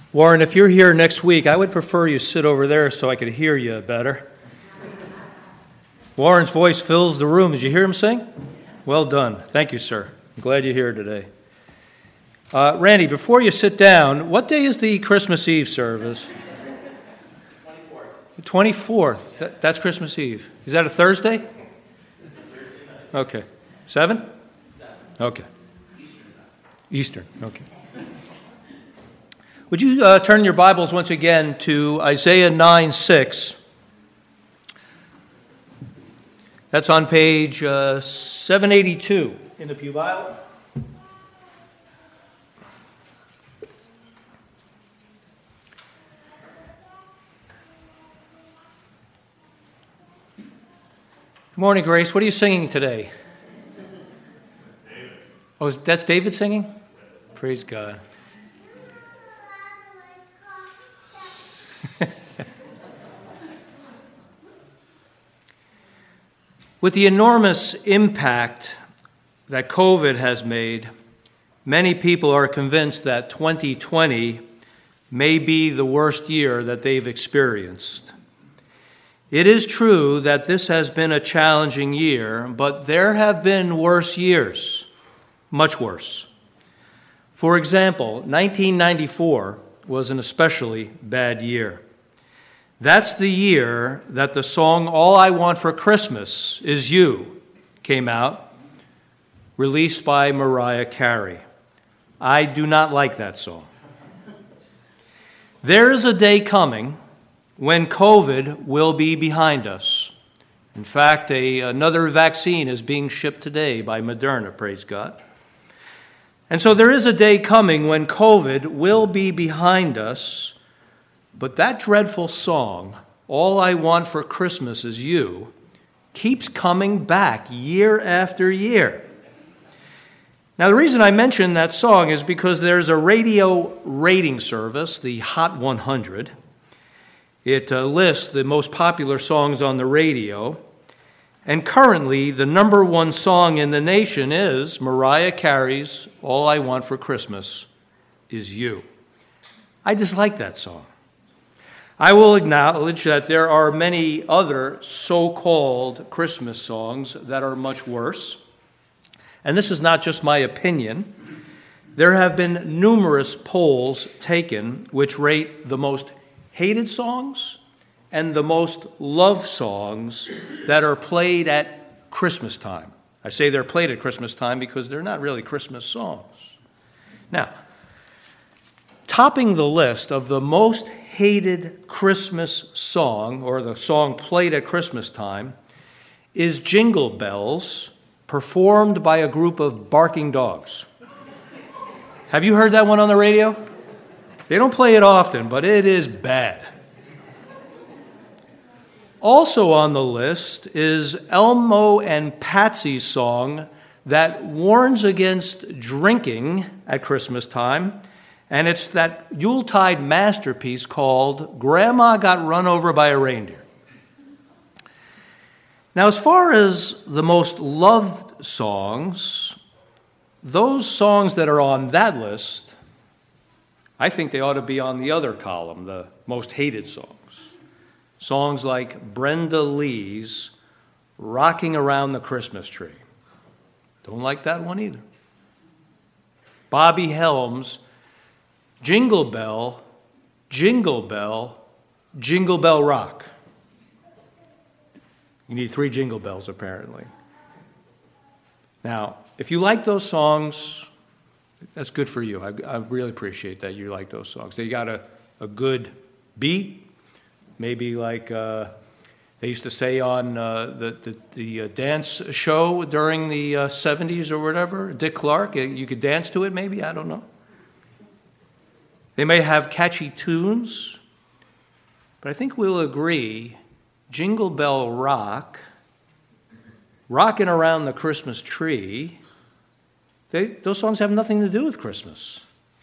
Warren, if you're here next week, I would prefer you sit over there so I could hear you better. Warren's voice fills the room. Did you hear him sing? Well done. Thank you, sir. I'm glad you're here today. Randy, before you sit down, what day is the Christmas Eve service? 24th. 24th. That's Christmas Eve. Is that a Thursday? Okay. 7? Okay. Eastern. Okay. Would you turn your Bibles once again to Isaiah 9:6? That's on page 782 in the Pew Bible. Good morning, Grace. What are you singing today? David. Oh, that's David singing? Praise God. With the enormous impact that COVID has made, many people are convinced that 2020 may be the worst year that they've experienced. It is true that this has been a challenging year, but there have been worse years, much worse. For example, 1994 was an especially bad year. That's the year that the song All I Want for Christmas Is You came out, released by Mariah Carey. I do not like that song. There is a day coming when COVID will be behind us. In fact, another vaccine is being shipped today by Moderna, praise God. And so there is a day coming when COVID will be behind us. But that dreadful song, All I Want for Christmas Is You, keeps coming back year after year. Now, the reason I mention that song is because there's a radio rating service, the Hot 100. It lists the most popular songs on the radio. And currently, the number one song in the nation is Mariah Carey's All I Want for Christmas Is You. I dislike that song. I will acknowledge that there are many other so-called Christmas songs that are much worse. And this is not just my opinion. There have been numerous polls taken which rate the most hated songs and the most loved songs that are played at Christmas time. I say they're played at Christmas time because they're not really Christmas songs. Now, topping the list of the most hated Christmas song, or the song played at Christmas time, is Jingle Bells, performed by a group of barking dogs. Have you heard that one on the radio? They don't play it often, but it is bad. Also on the list is Elmo and Patsy's song that warns against drinking at Christmas time. And it's that Yuletide masterpiece called Grandma Got Run Over by a Reindeer. Now, as far as the most loved songs, those songs that are on that list, I think they ought to be on the other column, the most hated songs. Songs like Brenda Lee's Rocking Around the Christmas Tree. Don't like that one either. Bobby Helms' Jingle Bell, Jingle Bell, Jingle Bell Rock. You need 3 jingle bells, apparently. Now, if you like those songs, that's good for you. I really appreciate that you like those songs. They got a good beat, maybe like they used to say on the dance show during the 70s or whatever, Dick Clark. You could dance to it maybe, I don't know. They may have catchy tunes, but I think we'll agree, Jingle Bell Rock, Rockin' Around the Christmas Tree, those songs have nothing to do with Christmas.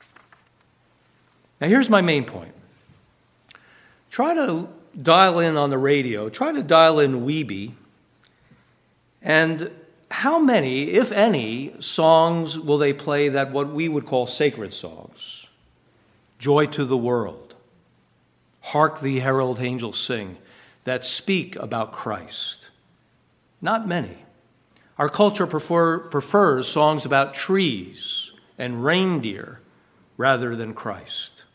Now here's my main point. Try to dial in on the radio, try to dial in Weeby, and how many, if any, songs will they play that what we would call sacred songs? joy to the world. Hark the herald angels sing that speak about Christ. Not many. Our culture prefers songs about trees and reindeer rather than Christ.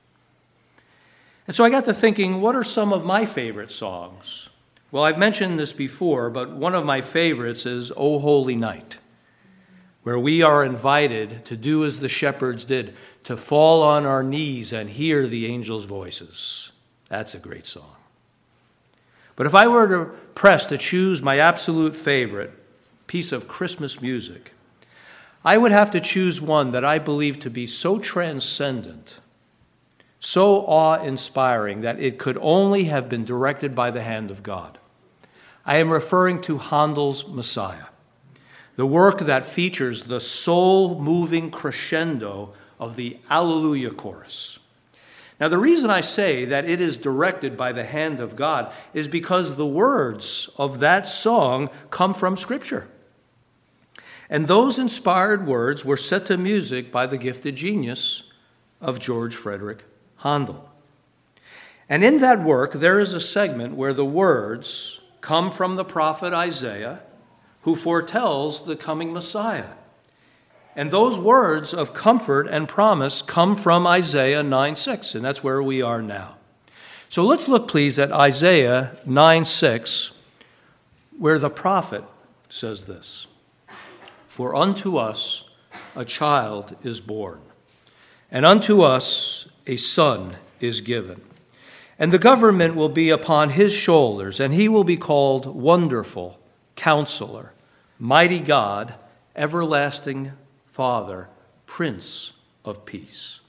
And so I got to thinking, what are some of my favorite songs? Well, I've mentioned this before, but one of my favorites is O Holy Night, where we are invited to do as the shepherds did, to fall on our knees and hear the angels' voices. That's a great song. But if I were to press to choose my absolute favorite piece of Christmas music, I would have to choose one that I believe to be so transcendent, so awe-inspiring, that it could only have been directed by the hand of God. I am referring to Handel's Messiah, the work that features the soul-moving crescendo of the Alleluia chorus. Now, the reason I say that it is directed by the hand of God is because the words of that song come from Scripture. And those inspired words were set to music by the gifted genius of George Frederick Handel. And in that work, there is a segment where the words come from the prophet Isaiah, who foretells the coming Messiah. And those words of comfort and promise come from Isaiah 9:6, and that's where we are now. So let's look, please, at Isaiah 9:6, where the prophet says this: "For unto us a child is born, and unto us a son is given. And the government will be upon his shoulders, and he will be called Wonderful, Counselor, Mighty God, Everlasting Father, Prince of Peace."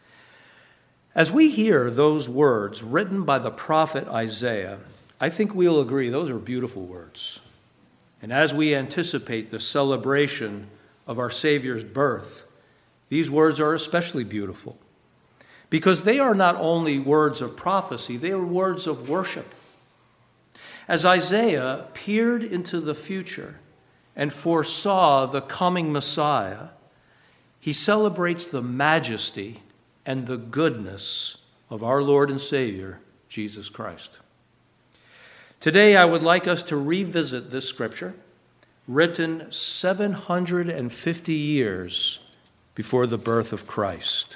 As we hear those words written by the prophet Isaiah, I think we'll agree those are beautiful words. And as we anticipate the celebration of our Savior's birth, these words are especially beautiful, because they are not only words of prophecy, they are words of worship. As Isaiah peered into the future and foresaw the coming Messiah, he celebrates the majesty and the goodness of our Lord and Savior, Jesus Christ. Today, I would like us to revisit this scripture, written 750 years before the birth of Christ.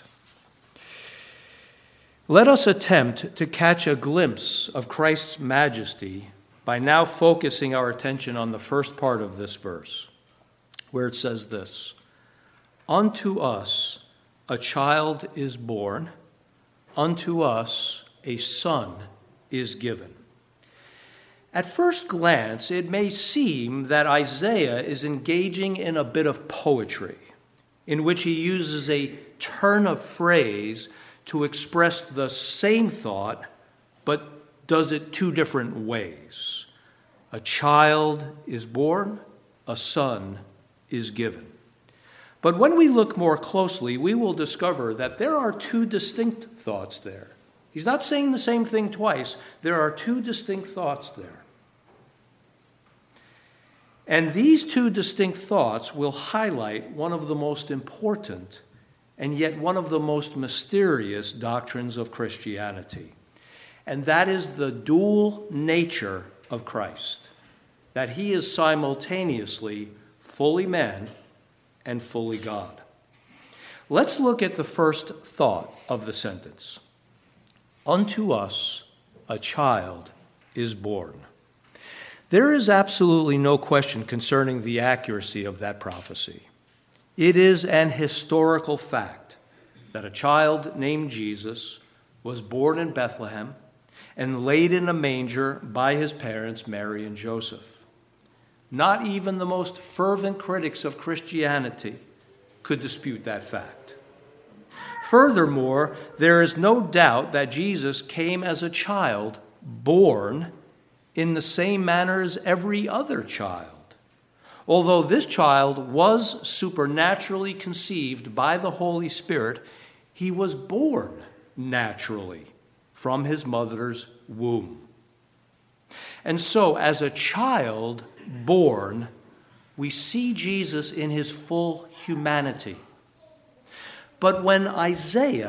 Let us attempt to catch a glimpse of Christ's majesty by now focusing our attention on the first part of this verse, where it says this: "Unto us a child is born, unto us a son is given." At first glance, it may seem that Isaiah is engaging in a bit of poetry, in which he uses a turn of phrase to express the same thought, but does it two different ways. A child is born, a son is given. But when we look more closely, we will discover that there are two distinct thoughts there. He's not saying the same thing twice. There are two distinct thoughts there. And these two distinct thoughts will highlight one of the most important and yet one of the most mysterious doctrines of Christianity. And that is the dual nature of Christ, that he is simultaneously fully man and fully God. Let's look at the first thought of the sentence. Unto us a child is born. There is absolutely no question concerning the accuracy of that prophecy. It is an historical fact that a child named Jesus was born in Bethlehem and laid in a manger by his parents, Mary and Joseph. Not even the most fervent critics of Christianity could dispute that fact. Furthermore, there is no doubt that Jesus came as a child, born in the same manner as every other child. Although this child was supernaturally conceived by the Holy Spirit, he was born naturally from his mother's womb. And so, as a child born, we see Jesus in his full humanity. But when Isaiah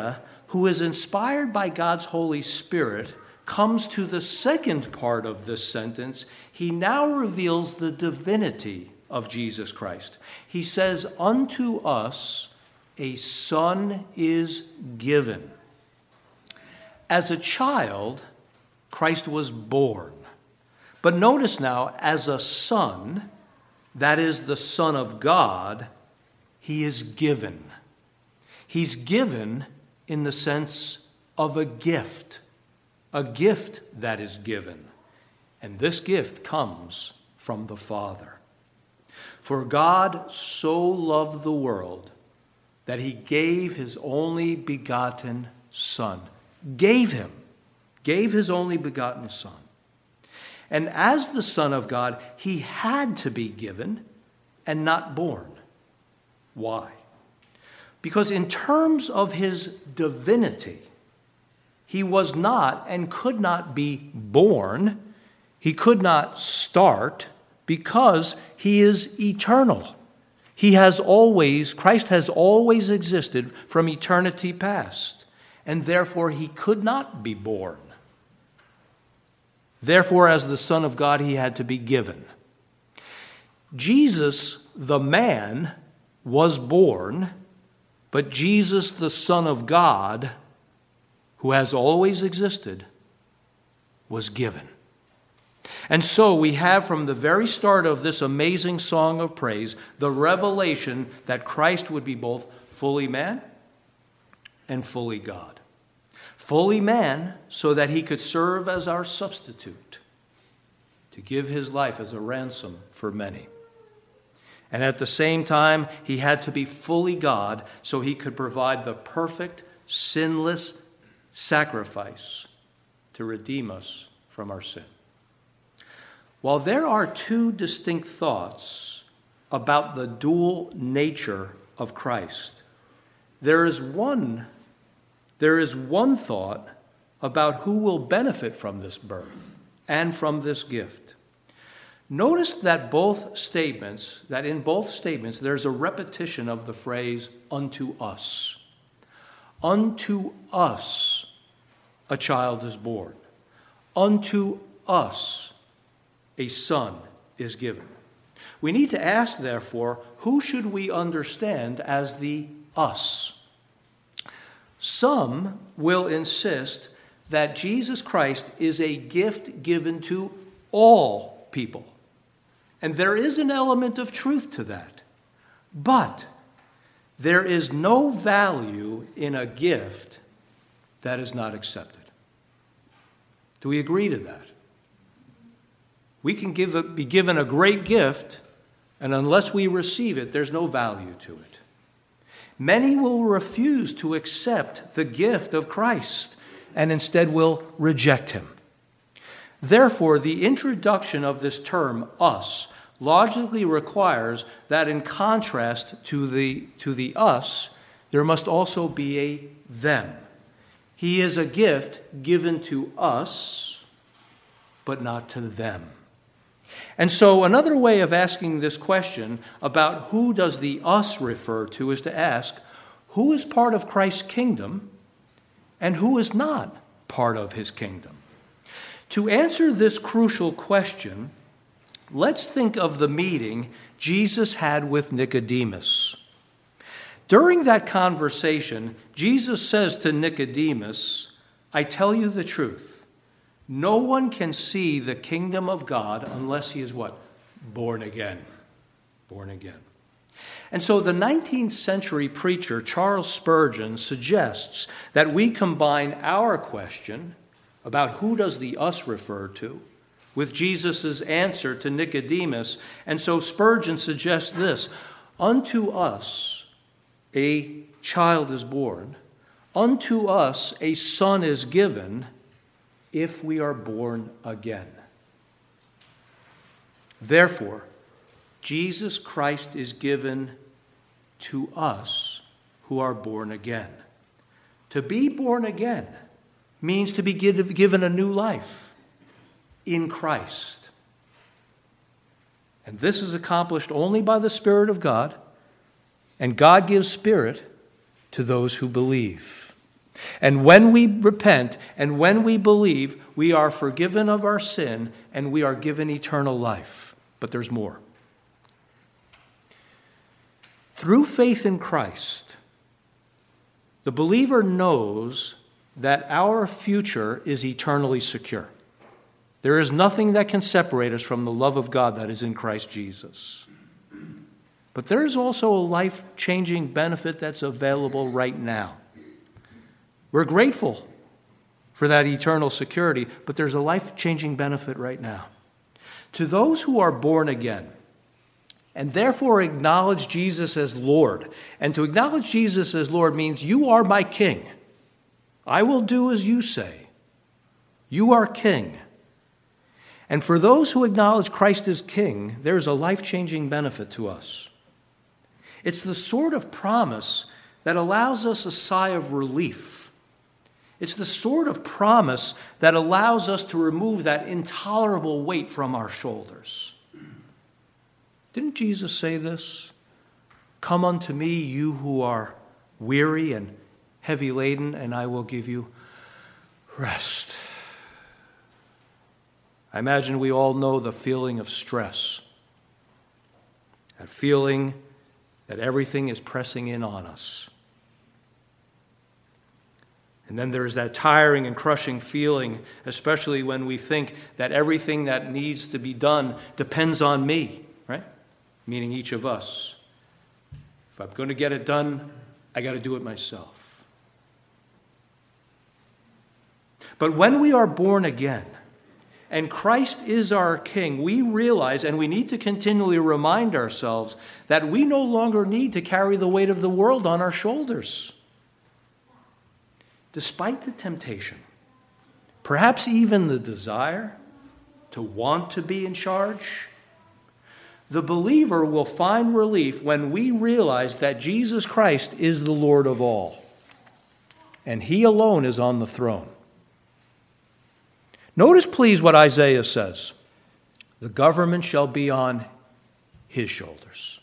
who is inspired by God's Holy Spirit, comes to the second part of this sentence. He now reveals the divinity of Jesus Christ. He says, "Unto us a son is given." As a child, Christ was born. But notice now, as a son, that is the Son of God, he is given. He's given in the sense of a gift that is given. And this gift comes from the Father. For God so loved the world that he gave his only begotten Son. Gave his only begotten Son. And as the Son of God, he had to be given and not born. Why? Because in terms of his divinity, he was not and could not be born. He could not start because he is eternal. Christ has always existed from eternity past, and therefore he could not be born. Therefore, as the Son of God, he had to be given. Jesus, the man, was born, but Jesus, the Son of God, who has always existed, was given. And so we have from the very start of this amazing song of praise the revelation that Christ would be both fully man and fully God. Fully man so that he could serve as our substitute, to give his life as a ransom for many. And at the same time, he had to be fully God so he could provide the perfect, sinless sacrifice to redeem us from our sin. While there are two distinct thoughts about the dual nature of Christ, there is one thought about who will benefit from this birth and from this gift. Notice that in both statements, there's a repetition of the phrase, "unto us." Unto us a child is born. Unto us a son is given. We need to ask, therefore, who should we understand as the us? Some will insist that Jesus Christ is a gift given to all people. And there is an element of truth to that. But there is no value in a gift that is not accepted. Do we agree to that? We can be given a great gift, and unless we receive it, there's no value to it. Many will refuse to accept the gift of Christ and instead will reject him. Therefore, the introduction of this term, us, logically requires that in contrast to the us, there must also be a them. He is a gift given to us, but not to them. And so another way of asking this question about who does the us refer to is to ask, who is part of Christ's kingdom and who is not part of his kingdom? To answer this crucial question, let's think of the meeting Jesus had with Nicodemus. During that conversation, Jesus says to Nicodemus, "I tell you the truth. No one can see the kingdom of God unless he is" what? Born again. Born again. And so the 19th century preacher Charles Spurgeon suggests that we combine our question about who does the us refer to with Jesus' answer to Nicodemus. And so Spurgeon suggests this: unto us a child is born, unto us a son is given, if we are born again. Therefore, Jesus Christ is given to us who are born again. To be born again means to be given a new life in Christ. And this is accomplished only by the Spirit of God, and God gives Spirit to those who believe. And when we repent and when we believe, we are forgiven of our sin and we are given eternal life. But there's more. Through faith in Christ, the believer knows that our future is eternally secure. There is nothing that can separate us from the love of God that is in Christ Jesus. But there is also a life-changing benefit that's available right now. We're grateful for that eternal security, but there's a life-changing benefit right now. To those who are born again, and therefore acknowledge Jesus as Lord, and to acknowledge Jesus as Lord means you are my king. I will do as you say. You are king. And for those who acknowledge Christ as king, there's a life-changing benefit to us. It's the sort of promise that allows us a sigh of relief. It's the sort of promise that allows us to remove that intolerable weight from our shoulders. Didn't Jesus say this? Come unto me, you who are weary and heavy laden, and I will give you rest. I imagine we all know the feeling of stress. That feeling that everything is pressing in on us. And then there's that tiring and crushing feeling, especially when we think that everything that needs to be done depends on me, right? Meaning each of us. If I'm going to get it done, I got to do it myself. But when we are born again, and Christ is our King, we realize, and we need to continually remind ourselves, that we no longer need to carry the weight of the world on our shoulders. Despite the temptation, perhaps even the desire to want to be in charge, the believer will find relief when we realize that Jesus Christ is the Lord of all, and He alone is on the throne. Notice, please, what Isaiah says. The government shall be on His shoulders.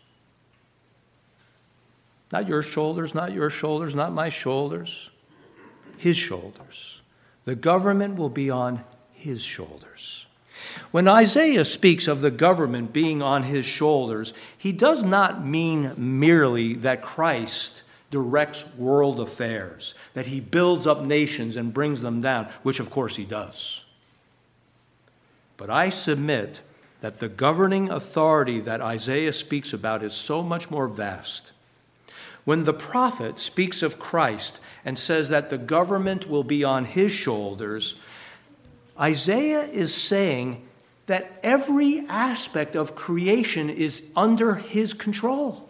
Not your shoulders, not your shoulders, not my shoulders. His shoulders. The government will be on His shoulders. When Isaiah speaks of the government being on His shoulders, he does not mean merely that Christ directs world affairs, that He builds up nations and brings them down, which of course He does. But I submit that the governing authority that Isaiah speaks about is so much more vast. When the prophet speaks of Christ and says that the government will be on His shoulders, Isaiah is saying that every aspect of creation is under His control.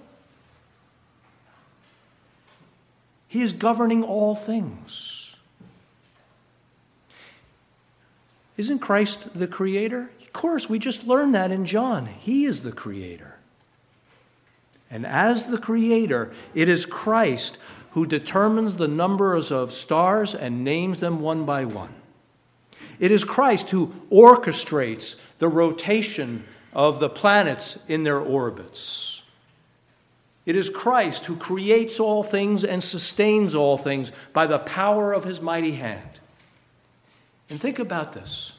He is governing all things. Isn't Christ the creator? Of course, we just learned that in John. He is the creator. And as the creator, it is Christ who determines the numbers of stars and names them one by one. It is Christ who orchestrates the rotation of the planets in their orbits. It is Christ who creates all things and sustains all things by the power of His mighty hand. And think about this.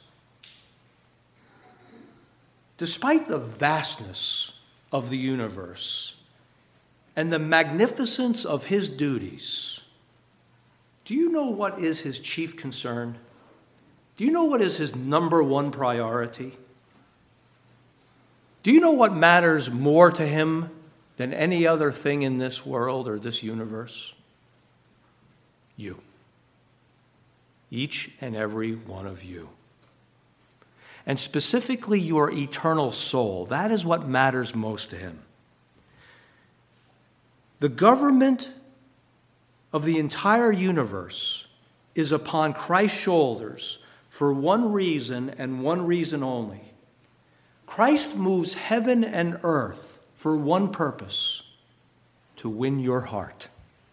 Despite the vastness of the universe and the magnificence of His duties, do you know what is His chief concern? Do you know what is His number one priority? Do you know what matters more to Him than any other thing in this world or this universe? You. Each and every one of you. And specifically your eternal soul. That is what matters most to Him. The government of the entire universe is upon Christ's shoulders for one reason and one reason only. Christ moves heaven and earth for one purpose: to win your heart,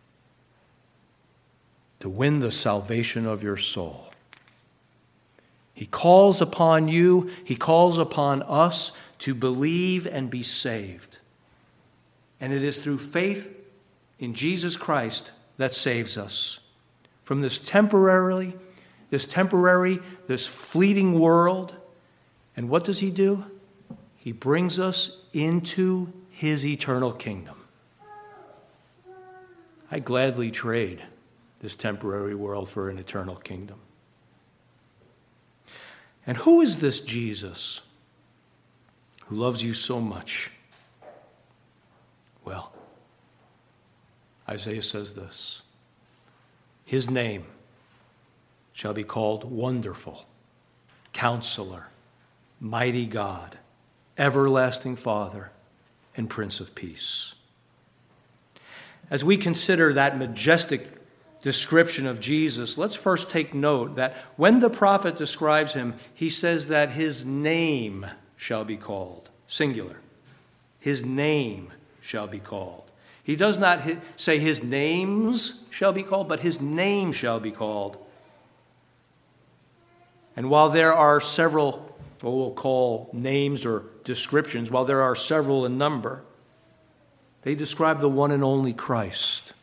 to win the salvation of your soul. He calls upon you, He calls upon us to believe and be saved. And it is through faith in Jesus Christ that saves us. from this temporary, this fleeting world. And what does he do? He brings us into his eternal kingdom. I gladly trade this temporary world for an eternal kingdom. And who is this Jesus who loves you so much? Well, Isaiah says this: his name shall be called Wonderful, Counselor, Mighty God, Everlasting Father, and Prince of Peace. As we consider that majestic description of Jesus, let's first take note that when the prophet describes him, he says that his name shall be called, singular. His name shall be called. He does not say his names shall be called, but his name shall be called. And while there are several, what we'll call names or descriptions, while there are several in number, they describe the one and only Christ.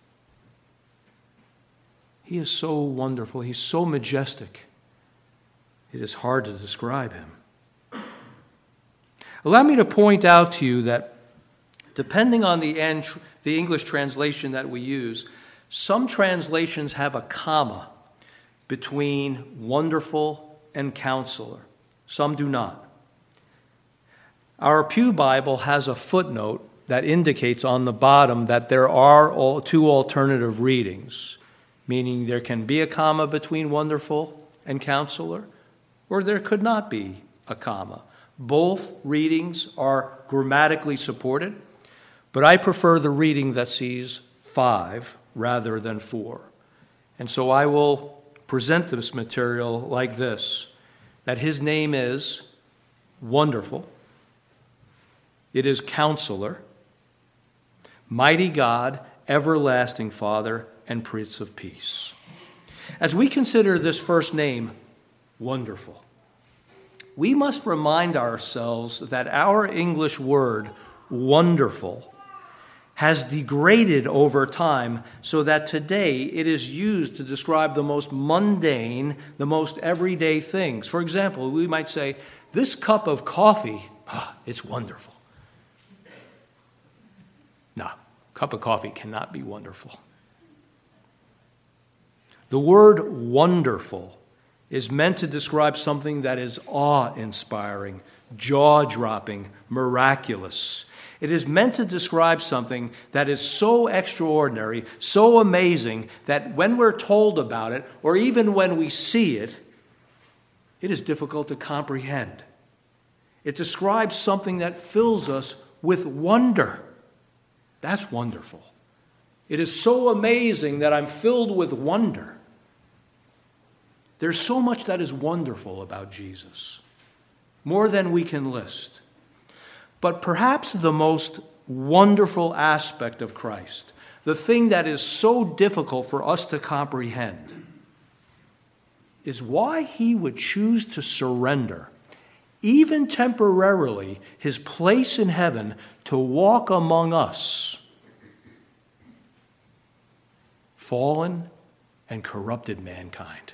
He is so wonderful. He's so majestic. It is hard to describe him. Allow me to point out to you that depending on the English translation that we use, some translations have a comma between wonderful and counselor. Some do not. Our Pew Bible has a footnote that indicates on the bottom that there are two alternative readings, meaning there can be a comma between wonderful and counselor, or there could not be a comma. Both readings are grammatically supported, but I prefer the reading that sees 5 rather than 4. And so I will present this material like this, that his name is Wonderful, it is Counselor, Mighty God, Everlasting Father, and Prince of Peace. As we consider this first name, Wonderful, we must remind ourselves that our English word, wonderful, has degraded over time so that today it is used to describe the most mundane, the most everyday things. For example, we might say, this cup of coffee, it's wonderful. No, a cup of coffee cannot be wonderful. The word wonderful is meant to describe something that is awe-inspiring, jaw-dropping, miraculous. It is meant to describe something that is so extraordinary, so amazing, that when we're told about it, or even when we see it, it is difficult to comprehend. It describes something that fills us with wonder. That's wonderful. It is so amazing that I'm filled with wonder. There's so much that is wonderful about Jesus, more than we can list. But perhaps the most wonderful aspect of Christ, the thing that is so difficult for us to comprehend, is why he would choose to surrender, even temporarily, his place in heaven to walk among us, fallen and corrupted mankind.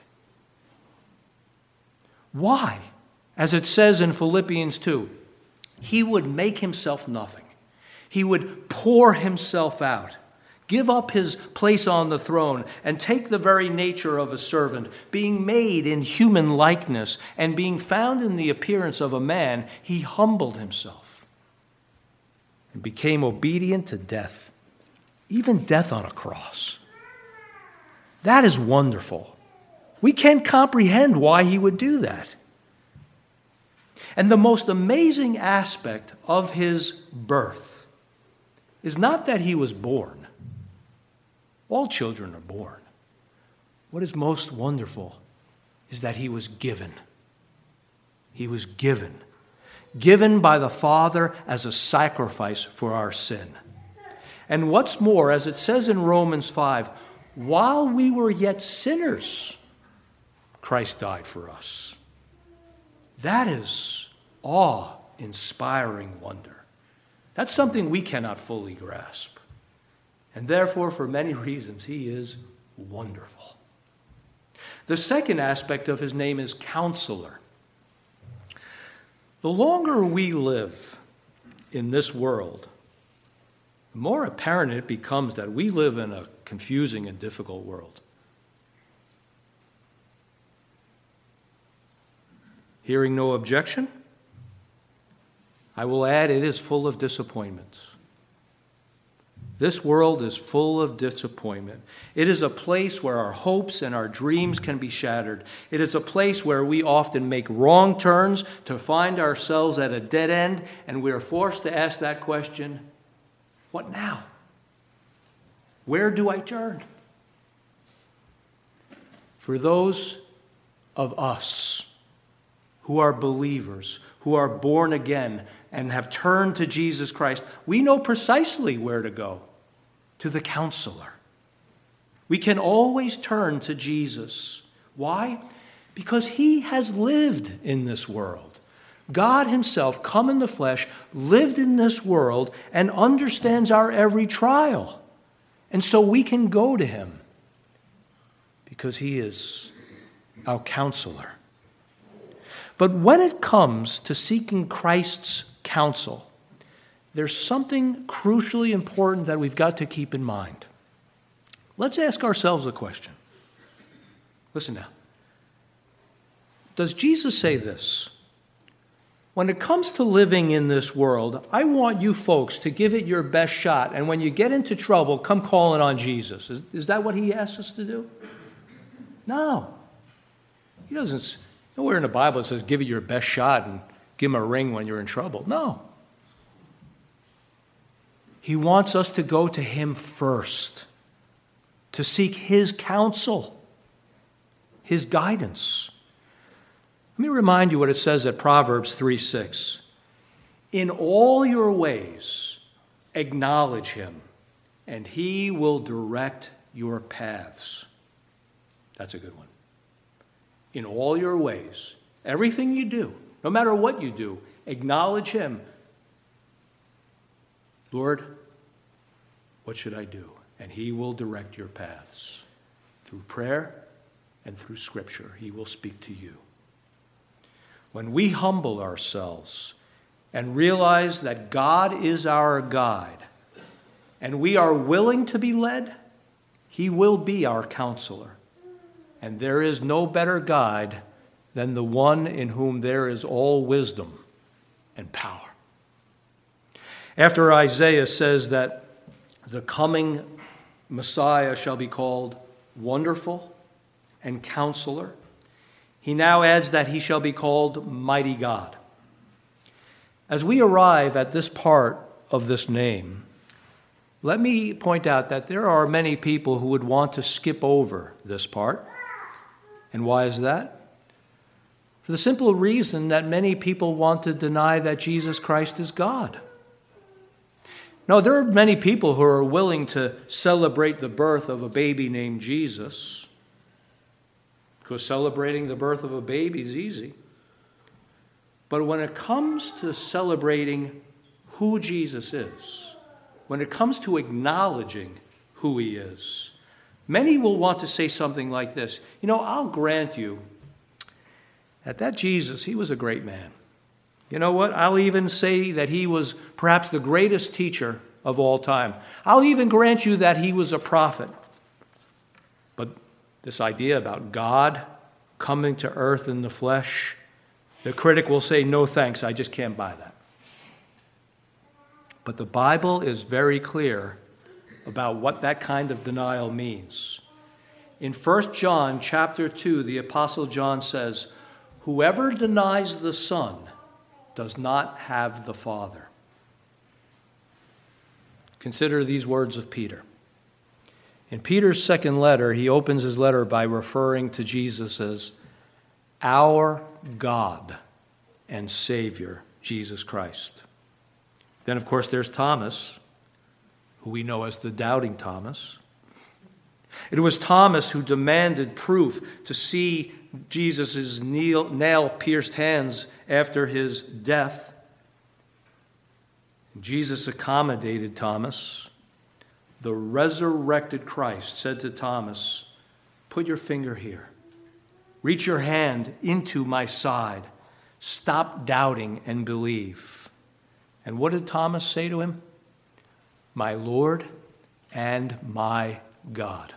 Why? As it says in Philippians 2, he would make himself nothing. He would pour himself out, give up his place on the throne, and take the very nature of a servant. Being made in human likeness and being found in the appearance of a man, he humbled himself and became obedient to death, even death on a cross. That is wonderful. We can't comprehend why he would do that. And the most amazing aspect of his birth is not that he was born. All children are born. What is most wonderful is that he was given. He was given. Given by the Father as a sacrifice for our sin. And what's more, as it says in Romans 5, while we were yet sinners, Christ died for us. That is awe-inspiring wonder. That's something we cannot fully grasp. And therefore, for many reasons, he is wonderful. The second aspect of his name is Counselor. The longer we live in this world, the more apparent it becomes that we live in a confusing and difficult world. Hearing no objection, I will add it is full of disappointments. This world is full of disappointment. It is a place where our hopes and our dreams can be shattered. It is a place where we often make wrong turns to find ourselves at a dead end, and we are forced to ask that question, what now? Where do I turn? For those of us who are believers, who are born again and have turned to Jesus Christ, we know precisely where to go, to the Counselor. We can always turn to Jesus. Why? Because he has lived in this world. God himself, come in the flesh, lived in this world and understands our every trial. And so we can go to him because he is our Counselor. But when it comes to seeking Christ's counsel, there's something crucially important that we've got to keep in mind. Let's ask ourselves a question. Listen now. Does Jesus say this? When it comes to living in this world, I want you folks to give it your best shot, and when you get into trouble, come calling on Jesus. Is that what he asks us to do? No. He doesn't. Nowhere in the Bible it says give it your best shot and give him a ring when you're in trouble. No. He wants us to go to him first, to seek his counsel, his guidance. Let me remind you what it says at Proverbs 3:6. In all your ways, acknowledge him, and he will direct your paths. That's a good one. In all your ways, everything you do, no matter what you do, acknowledge him. Lord, what should I do? And he will direct your paths. Through prayer and through Scripture, he will speak to you. When we humble ourselves and realize that God is our guide, and we are willing to be led, he will be our counselor. And there is no better guide than the one in whom there is all wisdom and power. After Isaiah says that the coming Messiah shall be called Wonderful and Counselor, he now adds that he shall be called Mighty God. As we arrive at this part of this name, let me point out that there are many people who would want to skip over this part. And why is that? For the simple reason that many people want to deny that Jesus Christ is God. No, there are many people who are willing to celebrate the birth of a baby named Jesus, because celebrating the birth of a baby is easy. But when it comes to celebrating who Jesus is, when it comes to acknowledging who he is, many will want to say something like this. I'll grant you that Jesus, he was a great man. You know what? I'll even say that he was perhaps the greatest teacher of all time. I'll even grant you that he was a prophet. But this idea about God coming to earth in the flesh, the critic will say, no thanks, I just can't buy that. But the Bible is very clear about what that kind of denial means. In 1 John chapter 2, the Apostle John says, whoever denies the Son does not have the Father. Consider these words of Peter. In Peter's second letter, he opens his letter by referring to Jesus as our God and Savior, Jesus Christ. Then, of course, there's Thomas, who we know as the doubting Thomas. It was Thomas who demanded proof to see Jesus' nail-pierced hands after his death. Jesus accommodated Thomas. The resurrected Christ said to Thomas, put your finger here. Reach your hand into my side. Stop doubting and believe. And what did Thomas say to him? My Lord and my God.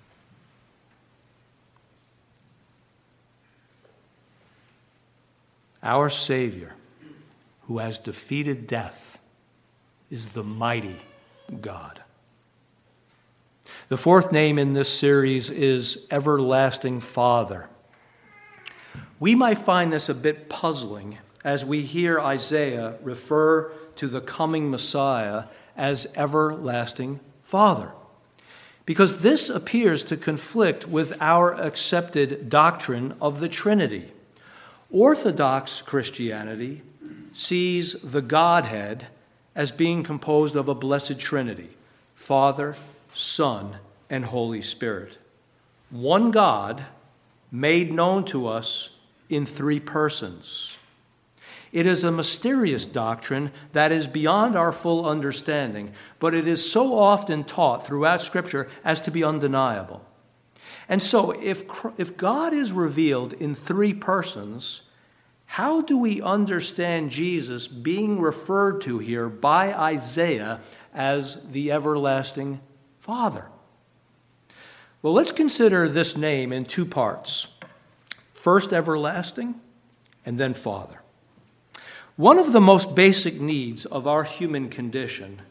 Our Savior, who has defeated death, is the mighty God. The fourth name in this series is Everlasting Father. We might find this a bit puzzling as we hear Isaiah refer to the coming Messiah as Everlasting Father, because this appears to conflict with our accepted doctrine of the Trinity. Orthodox Christianity sees the Godhead as being composed of a blessed Trinity, Father, Son, and Holy Spirit. One God made known to us in three persons. It is a mysterious doctrine that is beyond our full understanding, but it is so often taught throughout Scripture as to be undeniable. And so, if God is revealed in three persons, how do we understand Jesus being referred to here by Isaiah as the Everlasting Father? Well, let's consider this name in two parts. First, everlasting, and then Father. One of the most basic needs of our human condition,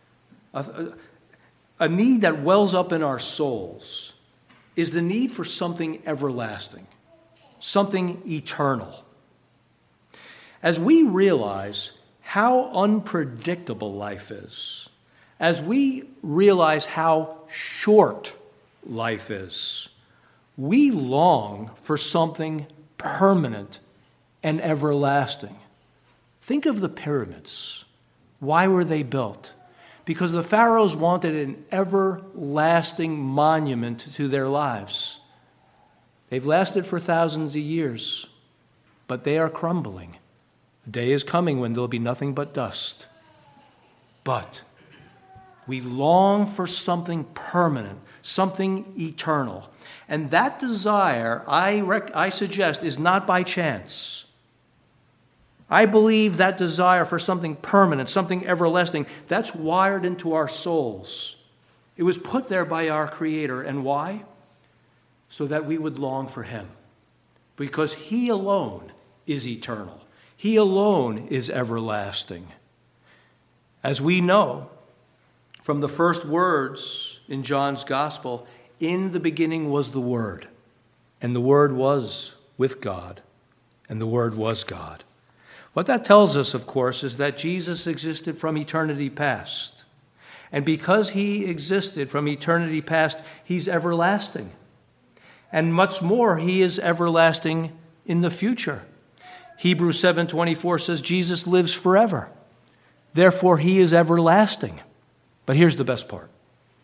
a need that wells up in our souls, is the need for something everlasting, something eternal. As we realize how unpredictable life is, as we realize how short life is, we long for something permanent and everlasting. Think of the pyramids. Why were they built? Because the pharaohs wanted an everlasting monument to their lives. They've lasted for thousands of years, but they are crumbling. A day is coming when there'll be nothing but dust. But we long for something permanent, something eternal. And that desire, I suggest, is not by chance. I believe that desire for something permanent, something everlasting, that's wired into our souls. It was put there by our Creator. And why? So that we would long for Him. Because He alone is eternal. He alone is everlasting. As we know from the first words in John's Gospel, in the beginning was the Word, and the Word was with God, and the Word was God. What that tells us, of course, is that Jesus existed from eternity past. And because He existed from eternity past, He's everlasting. And much more, He is everlasting in the future. Hebrews 7:24 says Jesus lives forever. Therefore, He is everlasting. But here's the best part.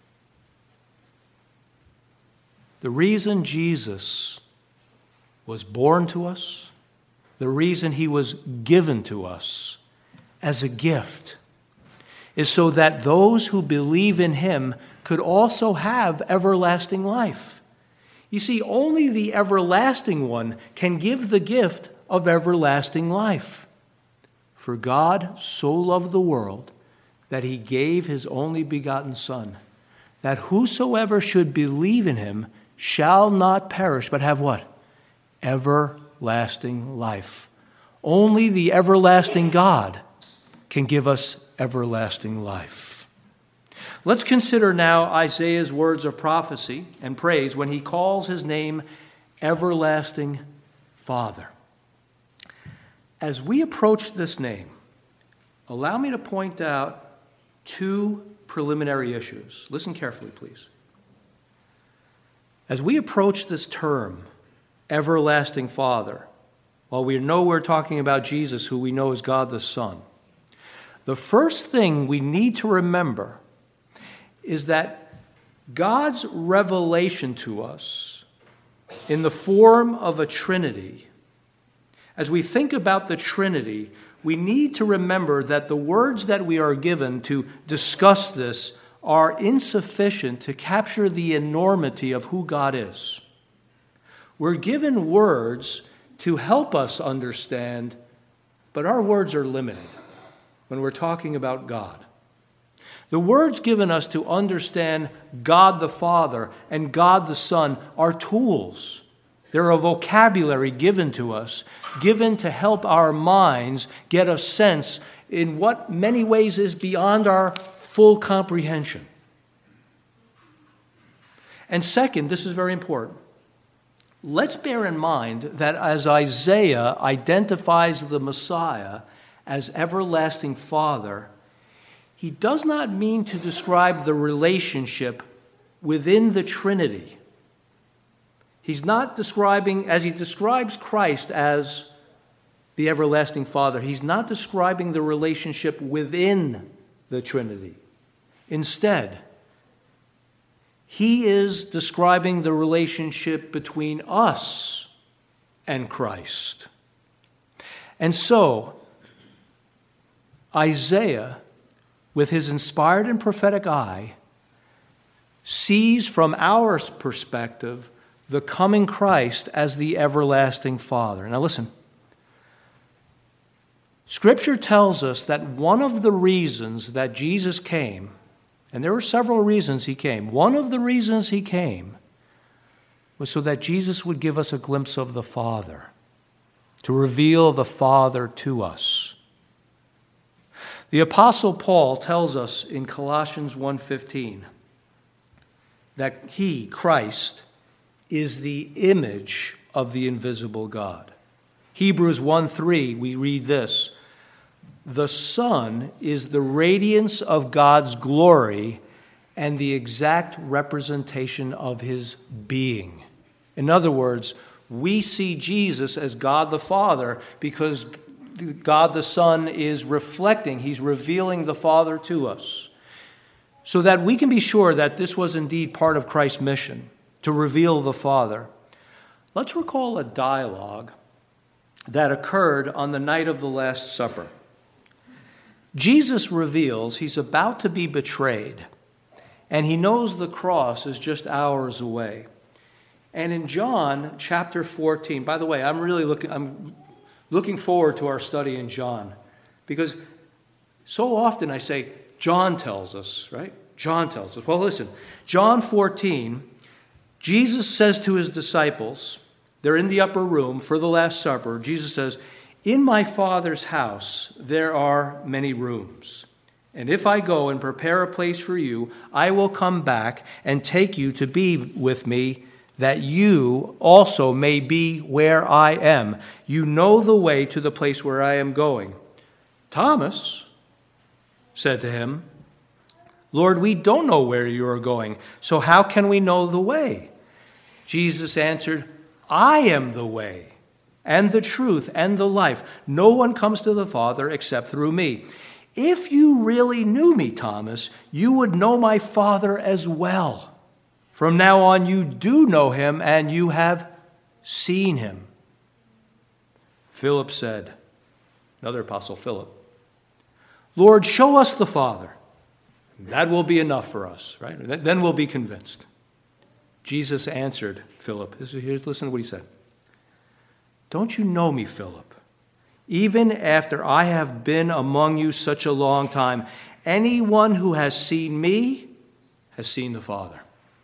The reason Jesus was born to us, the reason He was given to us as a gift, is so that those who believe in Him could also have everlasting life. You see, only the everlasting one can give the gift of everlasting life. For God so loved the world that He gave His only begotten Son, that whosoever should believe in Him shall not perish, but have what? Everlasting life. Only the everlasting God can give us everlasting life. Let's consider now Isaiah's words of prophecy and praise when he calls His name Everlasting Father. As we approach this name, allow me to point out two preliminary issues. Listen carefully, please. As we approach this term, Everlasting Father, while we know we're talking about Jesus, who we know is God the Son, the first thing we need to remember is that God's revelation to us in the form of a Trinity, as we think about the Trinity, we need to remember that the words that we are given to discuss this are insufficient to capture the enormity of who God is. We're given words to help us understand, but our words are limited when we're talking about God. The words given us to understand God the Father and God the Son are tools. They're a vocabulary given to us, given to help our minds get a sense in what many ways is beyond our full comprehension. And second, this is very important. Let's bear in mind that as Isaiah identifies the Messiah as everlasting Father, he does not mean to describe the relationship within the Trinity. He's not describing, as he describes Christ as the everlasting Father, he's not describing the relationship within the Trinity. Instead, he is describing the relationship between us and Christ. And so, Isaiah, with his inspired and prophetic eye, sees from our perspective the coming Christ as the everlasting Father. Now listen, Scripture tells us that one of the reasons that Jesus came, and there were several reasons he came, one of the reasons he came was so that Jesus would give us a glimpse of the Father, to reveal the Father to us. The Apostle Paul tells us in Colossians 1:15 that he, Christ, is the image of the invisible God. Hebrews 1:3, we read this: the Son is the radiance of God's glory and the exact representation of his being. In other words, we see Jesus as God the Father because God the Son is reflecting, he's revealing the Father to us. So that we can be sure that this was indeed part of Christ's mission, to reveal the Father. Let's recall a dialogue that occurred on the night of the Last Supper. Jesus reveals he's about to be betrayed, and he knows the cross is just hours away. And in John chapter 14, by the way, I'm looking forward to our study in John, because so often I say, John tells us, right? John tells us. Well, listen, John 14, Jesus says to his disciples, they're in the upper room for the Last Supper. Jesus says, in my Father's house there are many rooms. And if I go and prepare a place for you, I will come back and take you to be with me, that you also may be where I am. You know the way to the place where I am going. Thomas said to him, Lord, we don't know where you are going, so how can we know the way? Jesus answered, I am the way and the truth and the life. No one comes to the Father except through me. If you really knew me, Thomas, you would know my Father as well. From now on, you do know him and you have seen him. Philip said, another apostle, Philip, Lord, show us the Father. That will be enough for us, right? Then we'll be convinced. Jesus answered Philip. Listen to what he said. Don't you know me, Philip? Even after I have been among you such a long time, anyone who has seen me has seen the Father.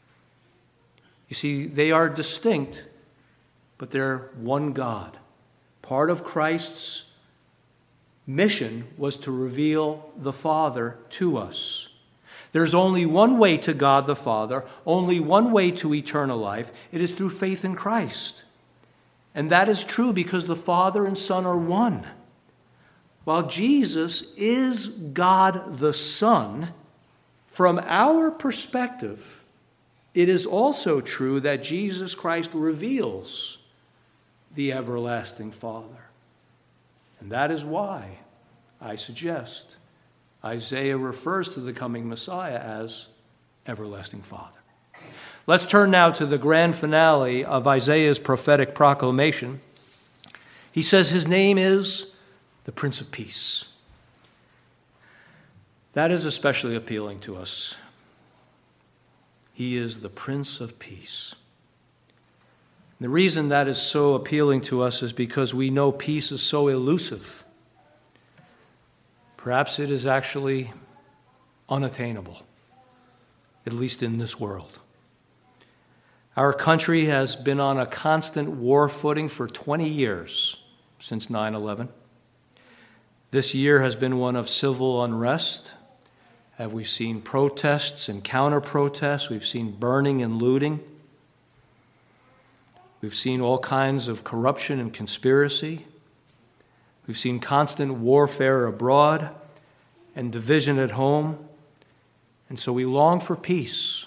You see, they are distinct, but they're one God. Part of Christ's mission was to reveal the Father to us. There's only one way to God the Father, only one way to eternal life. It is through faith in Christ. And that is true because the Father and Son are one. While Jesus is God the Son, from our perspective, it is also true that Jesus Christ reveals the everlasting Father. And that is why I suggest Isaiah refers to the coming Messiah as everlasting Father. Let's turn now to the grand finale of Isaiah's prophetic proclamation. He says his name is the Prince of Peace. That is especially appealing to us. He is the Prince of Peace. The reason that is so appealing to us is because we know peace is so elusive. Perhaps it is actually unattainable, at least in this world. Our country has been on a constant war footing for 20 years since 9/11. This year has been one of civil unrest. Have we seen protests and counter-protests? We've seen burning and looting. We've seen all kinds of corruption and conspiracy. We've seen constant warfare abroad and division at home. And so we long for peace.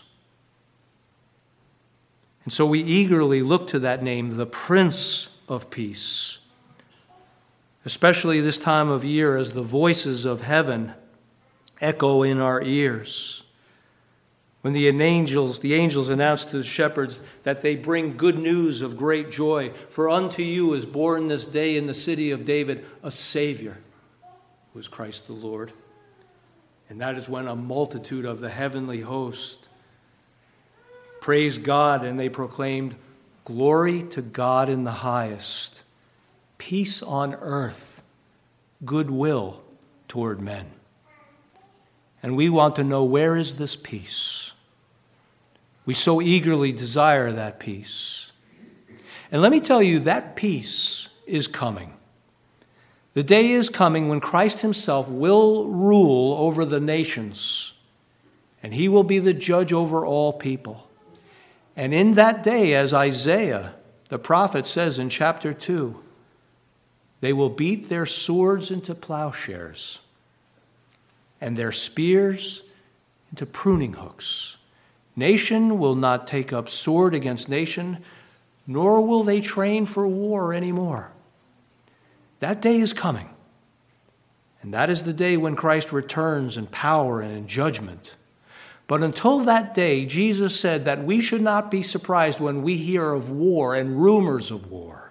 And so we eagerly look to that name, the Prince of Peace, especially this time of year as the voices of heaven echo in our ears. When the angels announce to the shepherds that they bring good news of great joy, for unto you is born this day in the city of David a Savior, who is Christ the Lord. And that is when a multitude of the heavenly host praised God, and they proclaimed, "Glory to God in the highest, peace on earth, goodwill toward men." And we want to know, where is this peace? We so eagerly desire that peace. And let me tell you, that peace is coming. The day is coming when Christ himself will rule over the nations, and he will be the judge over all people. And in that day, as Isaiah, the prophet, says in chapter 2, they will beat their swords into plowshares and their spears into pruning hooks. Nation will not take up sword against nation, nor will they train for war anymore. That day is coming. And that is the day when Christ returns in power and in judgment. But until that day, Jesus said that we should not be surprised when we hear of war and rumors of war.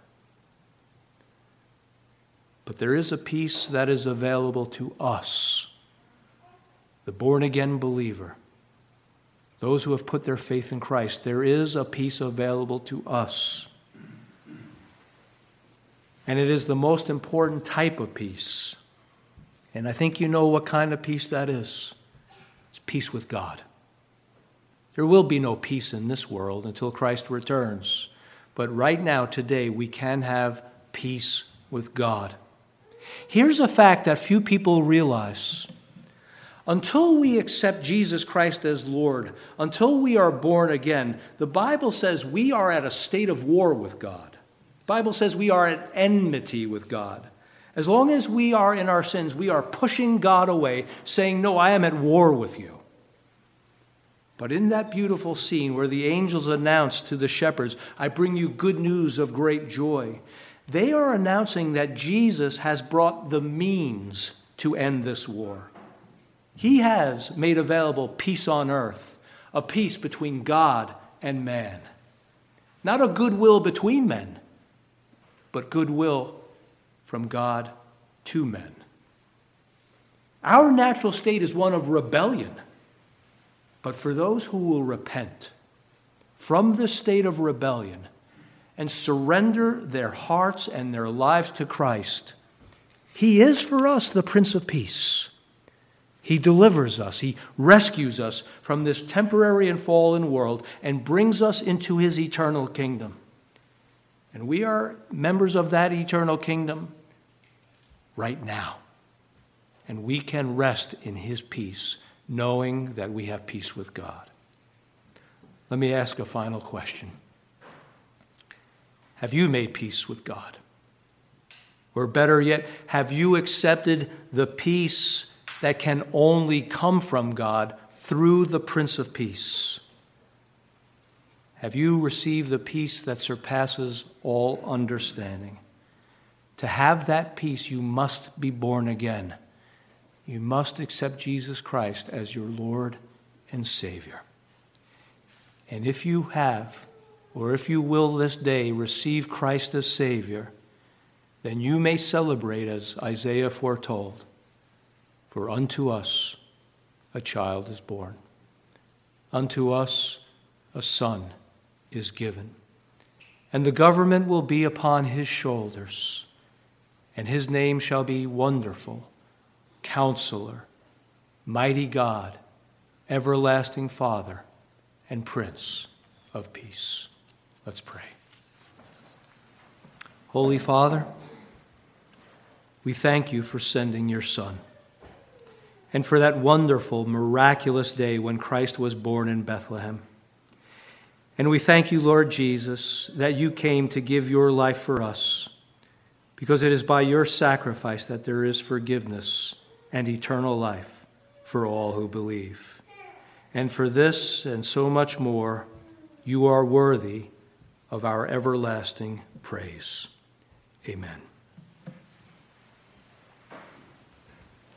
But there is a peace that is available to us, the born-again believer, those who have put their faith in Christ. There is a peace available to us. And it is the most important type of peace. And I think you know what kind of peace that is. It's peace with God. There will be no peace in this world until Christ returns. But right now, today, we can have peace with God. Here's a fact that few people realize. Until we accept Jesus Christ as Lord, until we are born again, the Bible says we are at a state of war with God. The Bible says we are at enmity with God. As long as we are in our sins, we are pushing God away, saying, "No, I am at war with you." But in that beautiful scene where the angels announce to the shepherds, "I bring you good news of great joy," they are announcing that Jesus has brought the means to end this war. He has made available peace on earth, a peace between God and man. Not a goodwill between men, but goodwill from God to men. Our natural state is one of rebellion. But for those who will repent from this state of rebellion and surrender their hearts and their lives to Christ, he is for us the Prince of Peace. He delivers us. He rescues us from this temporary and fallen world and brings us into his eternal kingdom. And we are members of that eternal kingdom right now. And we can rest in his peace, knowing that we have peace with God. Let me ask a final question. Have you made peace with God? Or better yet, have you accepted the peace that can only come from God through the Prince of Peace? Have you received the peace that surpasses all understanding? To have that peace, you must be born again. You must accept Jesus Christ as your Lord and Savior. And if you have, or if you will this day receive Christ as Savior, then you may celebrate as Isaiah foretold, "For unto us a child is born. Unto us a son is given. and the government will be upon his shoulders, and his name shall be Wonderful, Counselor, Mighty God, Everlasting Father, and Prince of Peace. Let's pray. Holy Father, we thank you for sending your Son, and for that wonderful, miraculous day when Christ was born in Bethlehem. And we thank you, Lord Jesus, that you came to give your life for us, because it is by your sacrifice that there is forgiveness and eternal life for all who believe. And for this and so much more, you are worthy of our everlasting praise. Amen.